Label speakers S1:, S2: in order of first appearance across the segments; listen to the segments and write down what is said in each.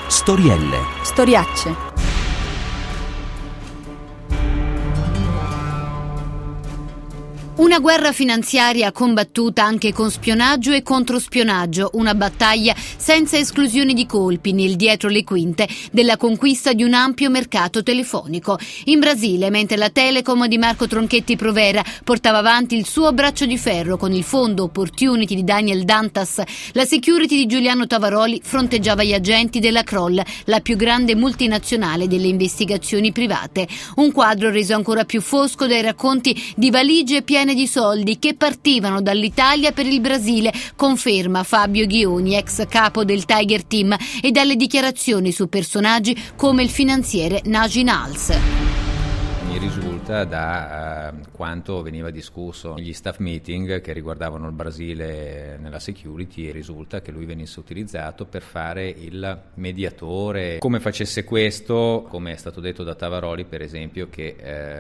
S1: Storielle.
S2: Storiacce. Una guerra finanziaria combattuta anche con spionaggio e controspionaggio, una battaglia senza esclusioni di colpi nel dietro le quinte della conquista di un ampio mercato telefonico. In Brasile, mentre la Telecom di Marco Tronchetti Provera portava avanti il suo braccio di ferro con il fondo Opportunity di Daniel Dantas, la Security di Giuliano Tavaroli fronteggiava gli agenti della Kroll, la più grande multinazionale delle investigazioni private. Un quadro reso ancora più fosco dai racconti di valigie piene di soldi che partivano dall'Italia per il Brasile, conferma Fabio Ghioni, ex capo del Tiger Team, e dalle dichiarazioni su personaggi come il finanziere Najin Als.
S3: Mi risulta da quanto veniva discusso negli staff meeting che riguardavano il Brasile nella security, e risulta che lui venisse utilizzato per fare il mediatore. Come facesse questo, come è stato detto da Tavaroli per esempio, che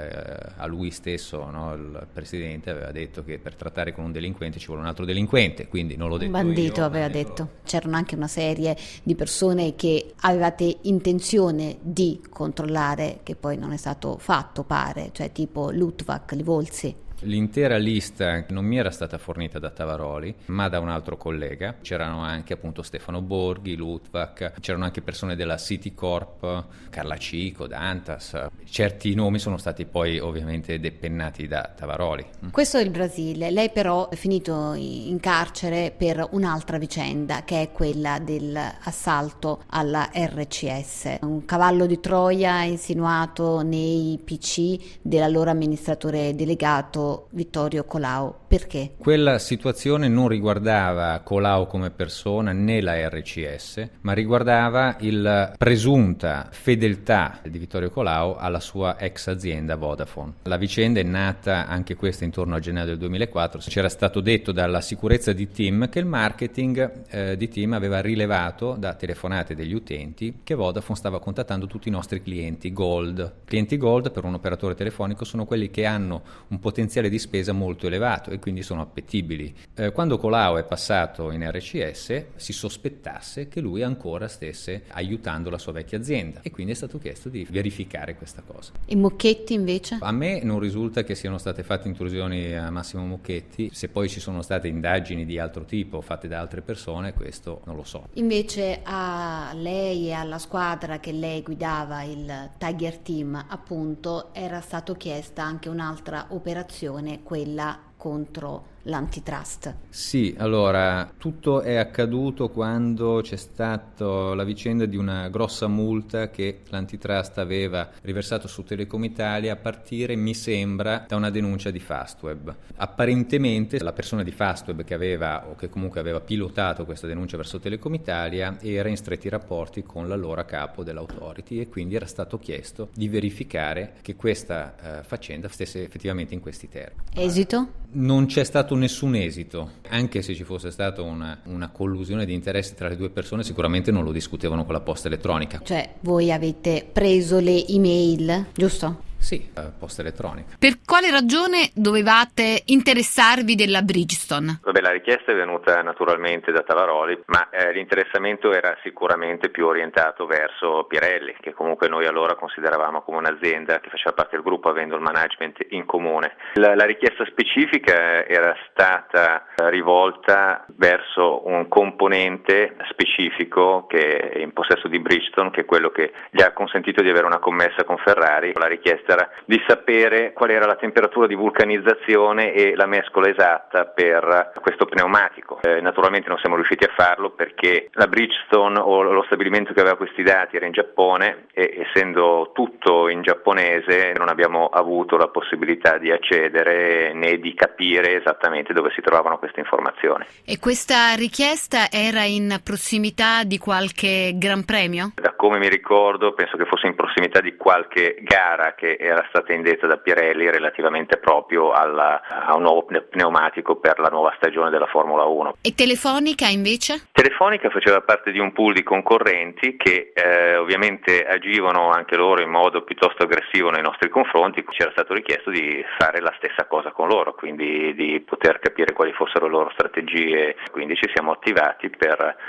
S3: a lui stesso, no, il presidente aveva detto che per trattare con un delinquente ci vuole un altro delinquente, quindi non l'ho detto io.
S2: Un bandito aveva detto. C'erano anche una serie di persone che avevate intenzione di controllare, che poi non è stato fatto, pare, cioè tipo Luttwak, Livolsi.
S3: L'intera lista non mi era stata fornita da Tavaroli, ma da un altro collega. C'erano anche appunto Stefano Borghi, Luttwak, c'erano anche persone della Citicorp, Carla Cico, Dantas. Certi nomi sono stati poi ovviamente depennati da Tavaroli.
S2: Questo è il Brasile. Lei però è finito in carcere per un'altra vicenda, che è quella dell'assalto alla RCS, un cavallo di Troia insinuato nei PC dell'allora amministratore delegato Vittorio Colao. Perché?
S3: Quella situazione non riguardava Colao come persona né la RCS, ma riguardava il presunta fedeltà di Vittorio Colao alla sua ex azienda Vodafone. La vicenda è nata anche questa intorno a gennaio del 2004. C'era stato detto dalla sicurezza di TIM che il marketing di TIM aveva rilevato da telefonate degli utenti che Vodafone stava contattando tutti i nostri clienti Gold. Clienti Gold per un operatore telefonico sono quelli che hanno un potenziale di spesa molto elevato e quindi sono appetibili. Quando Colao è passato in RCS si sospettasse che lui ancora stesse aiutando la sua vecchia azienda, e quindi è stato chiesto di verificare questa cosa.
S2: E Mocchetti invece?
S3: A me non risulta che siano state fatte intrusioni a Massimo Mocchetti. Se poi ci sono state indagini di altro tipo fatte da altre persone, questo non lo so.
S2: Invece a lei e alla squadra che lei guidava, il Tiger Team appunto, era stato chiesta anche un'altra operazione, quella contro l'antitrust.
S3: Sì, allora, tutto è accaduto quando c'è stata la vicenda di una grossa multa che l'antitrust aveva riversato su Telecom Italia a partire, mi sembra, da una denuncia di Fastweb. Apparentemente la persona di Fastweb che aveva, o che comunque aveva pilotato questa denuncia verso Telecom Italia, era in stretti rapporti con l'allora capo dell'autority, e quindi era stato chiesto di verificare che questa faccenda stesse effettivamente in questi termini.
S2: Esito?
S3: Non c'è stato nessun esito, anche se ci fosse stata una collusione di interessi tra le due persone, sicuramente non lo discutevano con la posta elettronica.
S2: Cioè voi avete preso le email, giusto?
S3: Sì, posta elettronica.
S2: Per quale ragione dovevate interessarvi della Bridgestone?
S4: Vabbè, la richiesta è venuta naturalmente da Tavaroli, ma l'interessamento era sicuramente più orientato verso Pirelli, che comunque noi allora consideravamo come un'azienda che faceva parte del gruppo, avendo il management in comune. La richiesta specifica era stata rivolta verso un componente specifico che è in possesso di Bridgestone, che è quello che gli ha consentito di avere una commessa con Ferrari. La richiesta era di sapere qual era la temperatura di vulcanizzazione e la mescola esatta per questo pneumatico. Naturalmente non siamo riusciti a farlo perché la Bridgestone o lo stabilimento che aveva questi dati era in Giappone, e essendo tutto in giapponese non abbiamo avuto la possibilità di accedere né di capire esattamente dove si trovavano queste informazioni.
S2: E questa richiesta era in prossimità di qualche Gran Premio?
S4: Da come mi ricordo, penso che fosse in prossimità di qualche gara che era stata indetta da Pirelli relativamente proprio a un nuovo pneumatico per la nuova stagione della Formula 1.
S2: E Telefonica invece?
S4: Telefonica faceva parte di un pool di concorrenti che ovviamente agivano anche loro in modo piuttosto aggressivo nei nostri confronti. Ci era stato richiesto di fare la stessa cosa con loro, quindi di poter capire quali fossero le loro strategie. Quindi ci siamo attivati per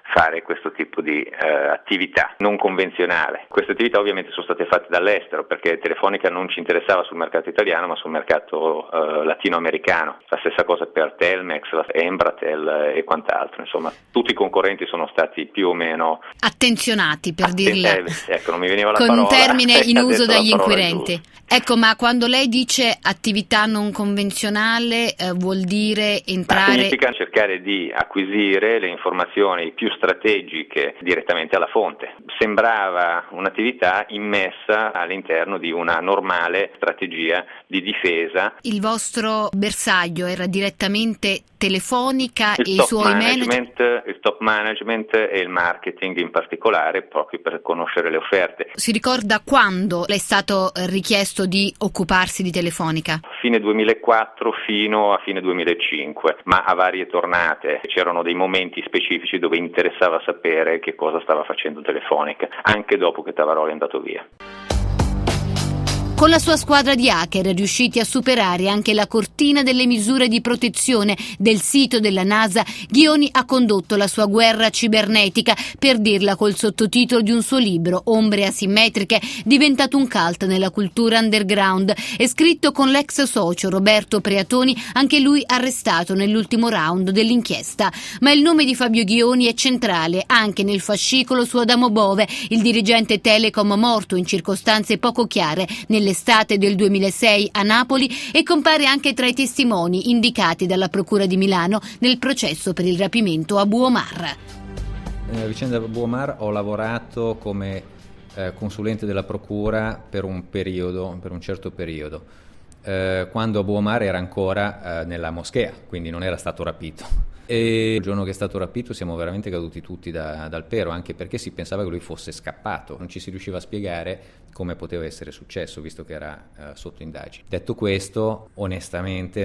S4: fare questo tipo di attività non convenzionale. Queste attività ovviamente sono state fatte dall'estero, perché Telefonica non ci interessava sul mercato italiano ma sul mercato latinoamericano. La stessa cosa per Telmex, Embratel e quant'altro. Insomma, tutti i concorrenti sono stati più o meno
S2: attenzionati, per dirla
S4: ecco, non mi veniva la
S2: con
S4: parola,
S2: un termine in uso dagli
S4: inquirenti.
S2: inquirenti. Ecco, ma quando lei dice attività non convenzionale vuol dire entrare...
S4: Significa cercare di acquisire le informazioni più strategiche direttamente alla fonte. Sembrava un'attività immessa all'interno di una normale strategia di difesa.
S2: Il vostro bersaglio era direttamente Telefonica e i suoi manager?
S4: Il top management e il marketing in particolare, proprio per conoscere le offerte.
S2: Si ricorda quando le è stato richiesto di occuparsi di Telefonica?
S4: Fine 2004 fino a fine 2005, ma a varie tornate. C'erano dei momenti specifici dove interessava sapere che cosa stava facendo Telefonica, anche dopo che Tavaroli è andato via.
S2: Con la sua squadra di hacker è riusciti a superare anche la cortina delle misure di protezione del sito della NASA. Ghioni ha condotto la sua guerra cibernetica, per dirla col sottotitolo di un suo libro, Ombre asimmetriche, diventato un cult nella cultura underground, e scritto con l'ex socio Roberto Preatoni, anche lui arrestato nell'ultimo round dell'inchiesta. Ma il nome di Fabio Ghioni è centrale anche nel fascicolo su Adamo Bove, il dirigente Telecom morto in circostanze poco chiare nell'estate del 2006 a Napoli, e compare anche tra i testimoni indicati dalla Procura di Milano nel processo per il rapimento a Abu Omar.
S3: Nella vicenda Abu Omar ho lavorato come consulente della Procura per un certo periodo, quando Abu Omar era ancora nella moschea, quindi non era stato rapito. E il giorno che è stato rapito siamo veramente caduti tutti dal pero, anche perché si pensava che lui fosse scappato, non ci si riusciva a spiegare come poteva essere successo, visto che era sotto indagine. Detto questo, onestamente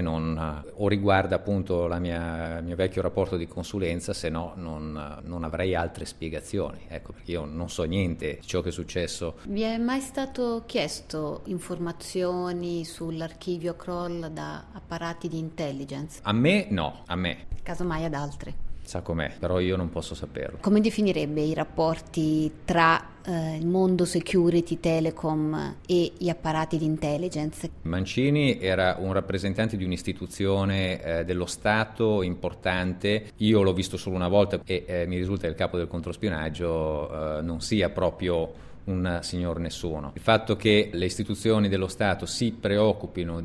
S3: o riguarda appunto il mio vecchio rapporto di consulenza, se no non avrei altre spiegazioni, ecco, perché io non so niente di ciò che è successo.
S2: Vi è mai stato chiesto informazioni sull'archivio Kroll da apparati di intelligence?
S3: A me no, a me.
S2: Casomai ad altri.
S3: Sa com'è, però io non posso saperlo.
S2: Come definirebbe i rapporti tra il mondo security, telecom e gli apparati di intelligence?
S3: Mancini era un rappresentante di un'istituzione dello Stato importante. Io l'ho visto solo una volta e mi risulta che il capo del controspionaggio non sia proprio un signor nessuno. Il fatto che le istituzioni dello Stato si preoccupino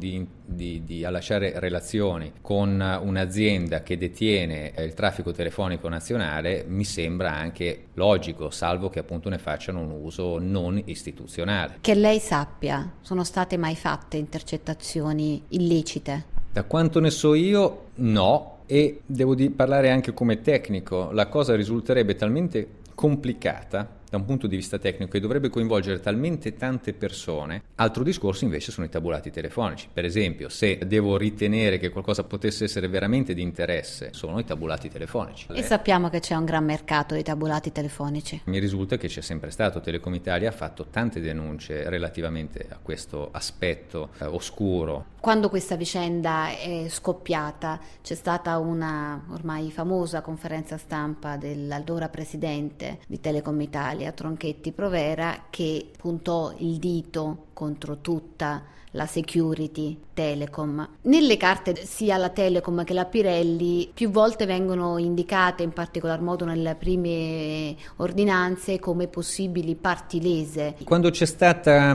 S3: di allacciare relazioni con un'azienda che detiene il traffico telefonico nazionale mi sembra anche logico, salvo che appunto ne facciano un uso non istituzionale.
S2: Che lei sappia, sono state mai fatte intercettazioni illecite?
S3: Da quanto ne so io, no, e devo parlare anche come tecnico. La cosa risulterebbe talmente complicata da un punto di vista tecnico e dovrebbe coinvolgere talmente tante persone. Altro discorso invece sono i tabulati telefonici. Per esempio, se devo ritenere che qualcosa potesse essere veramente di interesse, sono i tabulati telefonici.
S2: E sappiamo che c'è un gran mercato di tabulati telefonici.
S3: Mi risulta che c'è sempre stato. Telecom Italia ha fatto tante denunce relativamente a questo aspetto oscuro.
S2: Quando questa vicenda è scoppiata c'è stata una ormai famosa conferenza stampa dell'allora presidente di Telecom Italia, Tronchetti Provera, che puntò il dito contro tutta la security Telecom. Nelle carte sia la Telecom che la Pirelli più volte vengono indicate, in particolar modo nelle prime ordinanze, come possibili parti lese.
S3: Quando c'è stata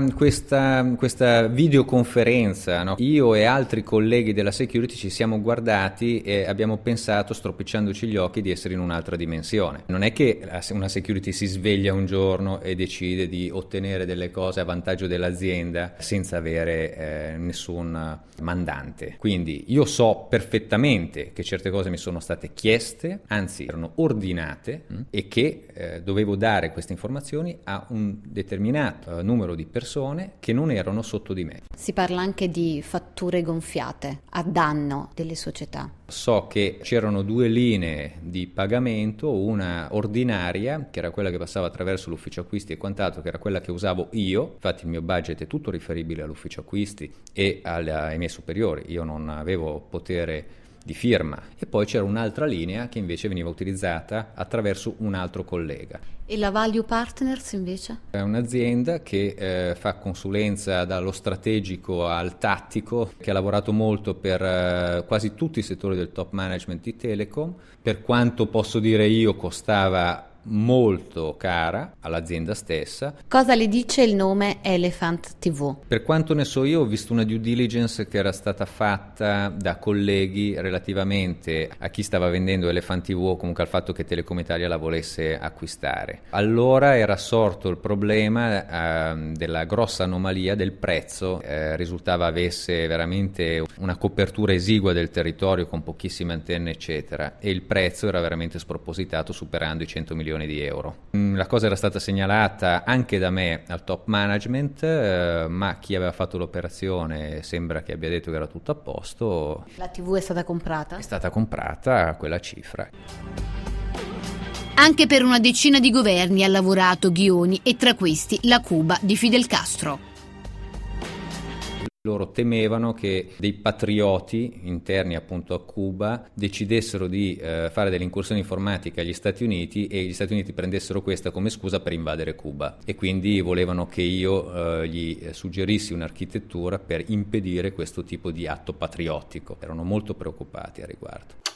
S3: questa videoconferenza, no? Io e altri colleghi della security ci siamo guardati e abbiamo pensato, stropicciandoci gli occhi, di essere in un'altra dimensione. Non è che una security si sveglia un giorno e decide di ottenere delle cose a vantaggio dell'azienda senza avere nessun mandante. Quindi io so perfettamente che certe cose mi sono state chieste, anzi erano ordinate, e che dovevo dare queste informazioni a un determinato numero di persone che non erano sotto di me.
S2: Si parla anche di fatture gonfiate a danno delle società.
S3: So che c'erano due linee di pagamento, una ordinaria, che era quella che passava attraverso l'ufficio acquisti e quant'altro, che era quella che usavo io. Infatti il mio budget è tutto riferibile all'ufficio acquisti e ai miei superiori. Io non avevo potere di firma, e poi c'era un'altra linea che invece veniva utilizzata attraverso un altro collega.
S2: E la Value Partners invece?
S3: È un'azienda che fa consulenza dallo strategico al tattico, che ha lavorato molto per quasi tutti i settori del top management di Telecom. Per quanto posso dire io, costava molto cara all'azienda stessa.
S2: Cosa le dice il nome Elephant TV?
S3: Per quanto ne so io, ho visto una due diligence che era stata fatta da colleghi relativamente a chi stava vendendo Elephant TV o comunque al fatto che Telecom Italia la volesse acquistare. Allora era sorto il problema della grossa anomalia del prezzo, risultava avesse veramente una copertura esigua del territorio con pochissime antenne eccetera, e il prezzo era veramente spropositato, superando i 100 milioni di euro. La cosa era stata segnalata anche da me al top management, ma chi aveva fatto l'operazione sembra che abbia detto che era tutto a posto.
S2: La TV è stata comprata?
S3: È stata comprata a quella cifra.
S2: Anche per una decina di governi ha lavorato Ghioni, e tra questi la Cuba di Fidel Castro.
S3: Loro temevano che dei patrioti interni appunto a Cuba decidessero di fare delle incursioni informatiche agli Stati Uniti e gli Stati Uniti prendessero questa come scusa per invadere Cuba, e quindi volevano che io gli suggerissi un'architettura per impedire questo tipo di atto patriottico. Erano molto preoccupati a riguardo.